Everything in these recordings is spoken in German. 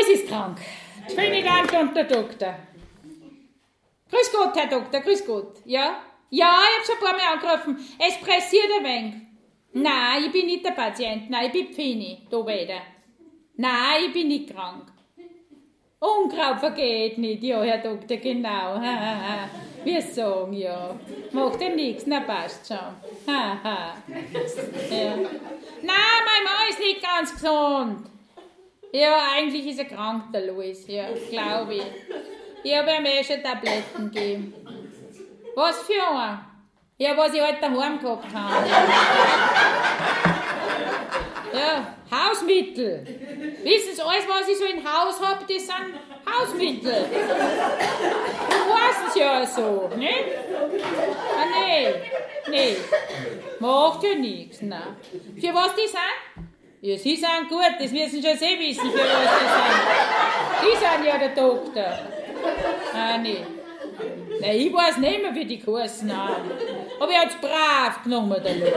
Luis ist krank. Das finde ich ganz und der Doktor. Grüß Gott, Herr Doktor, grüß Gott. Ja? Ja, ich habe schon ein paar Mal angerufen. Es pressiert ein wenig. Nein, ich bin nicht der Patient. Nein, ich bin Pfini, da wieder. Nein, ich bin nicht krank. Unkraut vergeht nicht, ja, Herr Doktor, genau. Wir sagen ja. Macht ja nichts, na passt schon. Ja. Nein, mein Mann ist nicht ganz gesund. Ja, eigentlich ist er krank, der Luis, ja, glaube ich. Ich habe ihm schon Tabletten gegeben. Was für ein? Ja, was ich halt daheim gehabt habe. Ja, Hausmittel. Wissen Sie, alles, was ich so im Haus habe, das sind Hausmittel. Du weißt es ja so, ne? Ah, nee. Macht ja nichts, nein. Für was die sind? Ja, Sie sind gut, das müssen schon Sie wissen, für was die sind. Sie sind ja der Doktor. Ah, nee. Nein, ich weiß nicht mehr, wie die geheißen haben. Aber er hat's brav genommen, der Lohn.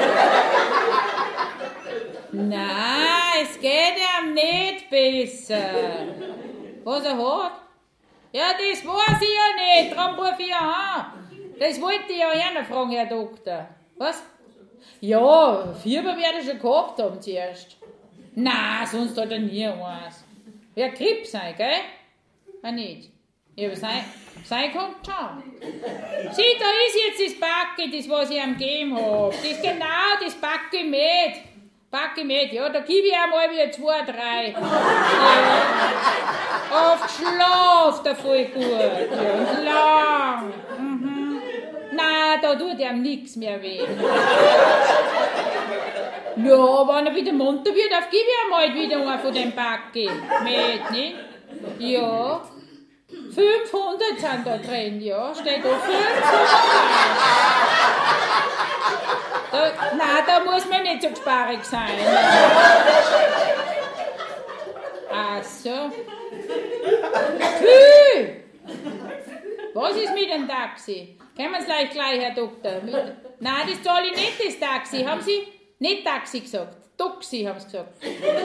Nein, es geht ihm nicht besser. Was er hat? Ja, das weiß ich ja nicht, darum rufe ich ja an. Das wollte ich ja gerne fragen, Herr Doktor. Was? Ja, Fieber werde ich schon gehabt haben zuerst. Nein, sonst hat er nie was. Ja, Krebs sein, gell? Ah, nicht. Ja, aber sein kommt schon. Sieh, da ist jetzt das Backe, das was ich ihm gegeben habe. Das ist genau das Backe mit. Ja, da gebe ich einmal wieder 2, 3. Oft schlaft er voll gut. Ja, und lang. Nein, da tut ihm nichts mehr weh. Ja, wenn er wieder munter wird, dann gebe ich ihm halt wieder einen von dem Backe mit, ne? Ja. 500 sind da drin, ja, steht da 500. Nein, da muss man nicht so gesparig sein. Ach so. Was ist mit dem Taxi? Kommen Sie gleich, Herr Doktor. Nein, das zahle ich nicht, das Taxi. Haben Sie nicht Taxi gesagt? Toxi haben Sie gesagt.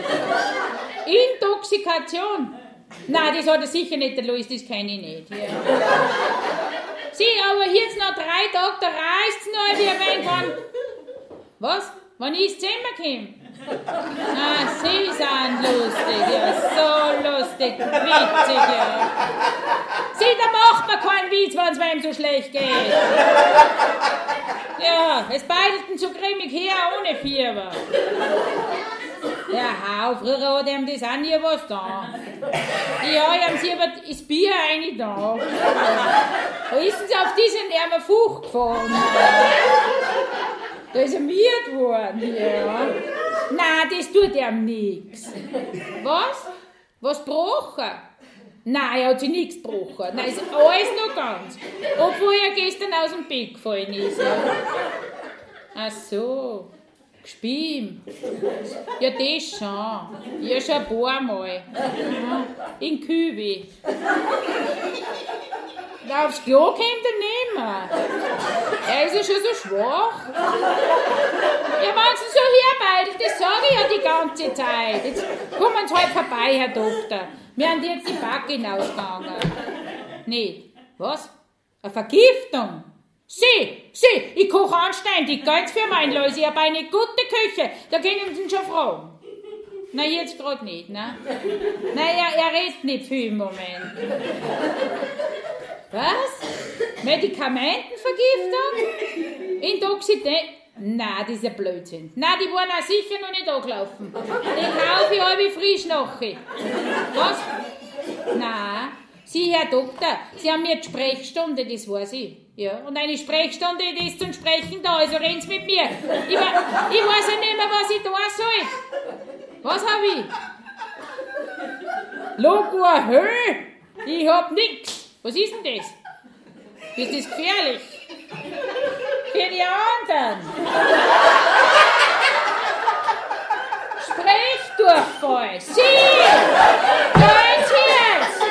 Intoxikation. Nein, das hat er sicher nicht, der Luis, das kenne ich nicht. Ja. Sieh, aber jetzt noch 3 Tage, da reißt's noch wie ein wenig von... Was? Wann ich ins Zimmer komme? Ah, Sie sind lustig, ja, so lustig, witzig, ja. Sieh, da macht man keinen Witz, wenn es einem so schlecht geht. Ja, es beidelten so grimmig her, ohne Fieber. Ja, hau, früher hat ihm das auch nie was da. Ja, haben sie aber das Bier eigentlich da. Da ist sie auf diesen ärmer Fuch gefahren. Da ist er miert worden, ja. Nein, das tut ihm nichts. Was? Was gebrochen? Nein, er hat sich nichts gebrochen. Nein, ist alles noch ganz. Obwohl er gestern aus dem Bett gefallen ist. Ja. Ach so. Gespielt. Ja, das schon. Ja, schon ein paar Mal. In Kübi. Aufs Klo kommt er nicht mehr. Er ist ja schon so schwach. Ja, wenn Sie so herbeilt, das sage ich ja die ganze Zeit. Jetzt kommen Sie halt vorbei, Herr Doktor. Wir haben jetzt die Backe hinausgegangen. Nicht. Was? Eine Vergiftung? Sie, ich koche anständig, ganz für mein Leute, ich habe eine gute Küche, da können Sie schon fragen. Na, jetzt gerade nicht, ne? Naja, er redet nicht viel im Moment. Was? Medikamentenvergiftung? Intoxität? Nein, das ist ein Blödsinn. Nein, die waren auch sicher noch nicht angelaufen. Die kaufe ich halb frisch nachher. Was? Nein. Sie, Herr Doktor, Sie haben jetzt Sprechstunde, das weiß ich. Ja, und eine Sprechstunde, die ist zum Sprechen da, also reden Sie mit mir. Ich weiß ja nicht mehr, was ich da soll. Was hab ich? Logo Höhe? Ich hab nix. Was ist denn das? Ist das gefährlich? Für die anderen. Sprechdurchfall. Sie! Gehen Sie jetzt!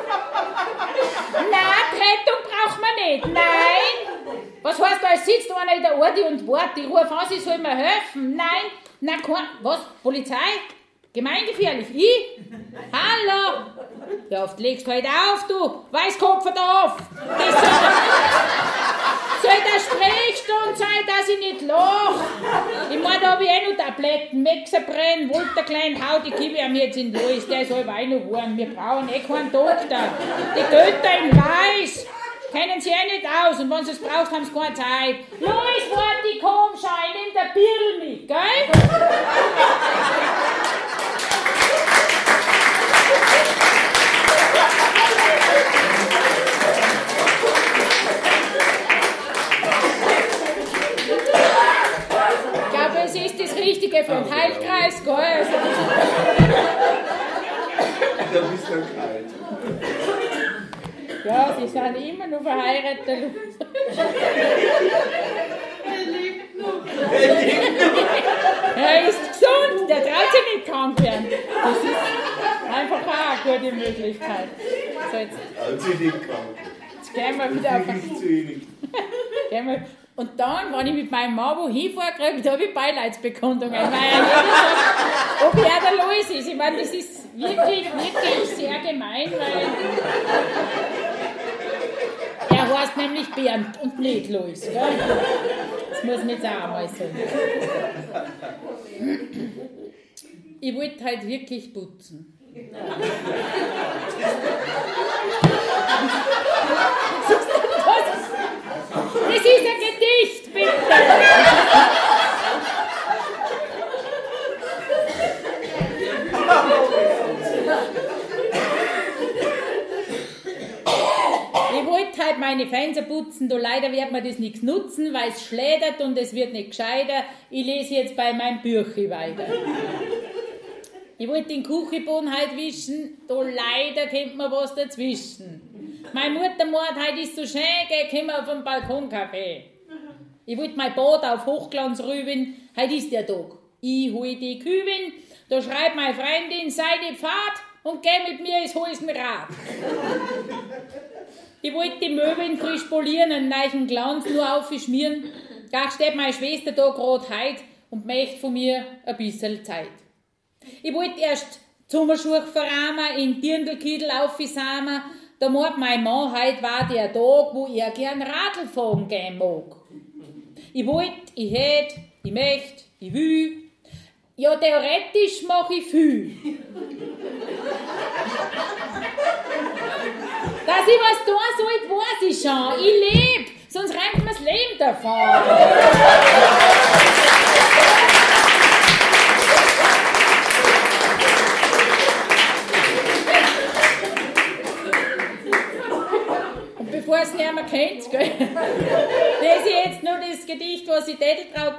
Nein, Rettung braucht man nicht. Nein! Was heißt, da sitzt einer in der Orde und wartet. Ich rufe an, Sie soll mir helfen. Nein, na, was? Polizei? Gemeingefährlich? Ich? Hallo? Ja, legst halt auf, du Weißkopf da auf. Das soll der Sprechstunde sein, dass ich nicht lach. Ich meine, da hab ich noch Tabletten, Mexapren, Voltaclein, hau, die gebe ich ihm jetzt in Louis, der soll auch noch warnen. Wir brauchen keinen Doktor. Die Götter in Weiß kennen sie nicht aus und wenn sie es braucht, haben sie keine Zeit. Louis, warte, ich komm schon, ich nehm der Birl mit, gell? Ich glaube, es ist das Richtige für den Heilkreis, gell? Also, Da bist du kalt. ja, sie sind immer noch verheiratet. Er lebt noch. Er ist gesund, der traut sich nicht krank werden. Das ist einfach auch eine gute Möglichkeit. So, jetzt gehen wir wieder auf. Gehen wir. Und dann, wenn ich mit meinem Mann wohin fahre, da habe ich Beileidsbekundungen. Weil er jeder sagt, ob er der Louis ist. Ich meine, das ist wirklich, wirklich sehr gemein, weil er heißt nämlich Bernd und nicht Louis. Gell? Das muss man jetzt auch einmal sagen. Ich wollte halt wirklich putzen. Das ist ein Gedicht, bitte! Ich wollte halt meine Fenster putzen, da leider wird mir das nichts nutzen, weil es schlädert und es wird nicht gescheiter. Ich lese jetzt bei meinem Büchlein weiter. Ich wollte den Küchenboden halt wischen, da leider kommt mir was dazwischen. Meine Mutter meint, heute ist so schön, gehen wir auf den Balkoncafé. Ich wollte mein Bad auf Hochglanz rüben, heute ist der Tag. Ich hol die Kübin, da schreibt meine Freundin, sei die Pfad und geh mit mir ins Holzenrad. Ich wollte die Möbeln frisch polieren, einen neuen Glanz nur aufschmieren. Da steht meine Schwester da grad heut und möchte von mir ein bisschen Zeit. Ich wollte erst Sommerschuhe verrahmen, in Dirndlkittel aufsamen. Da meint mein Mann, heute war der Tag, wo er gern Radl fahren gehen mag. Ich wollte, ich hätte, ich möchte, ich will. Ja, theoretisch mache ich viel. Dass ich was tun soll, weiß ich schon. Ich lebe, sonst rennt mir das Leben davon. Bevor es nicht mehr kennt, gell? Das ist jetzt nur das Gedicht, was ich tätig drauf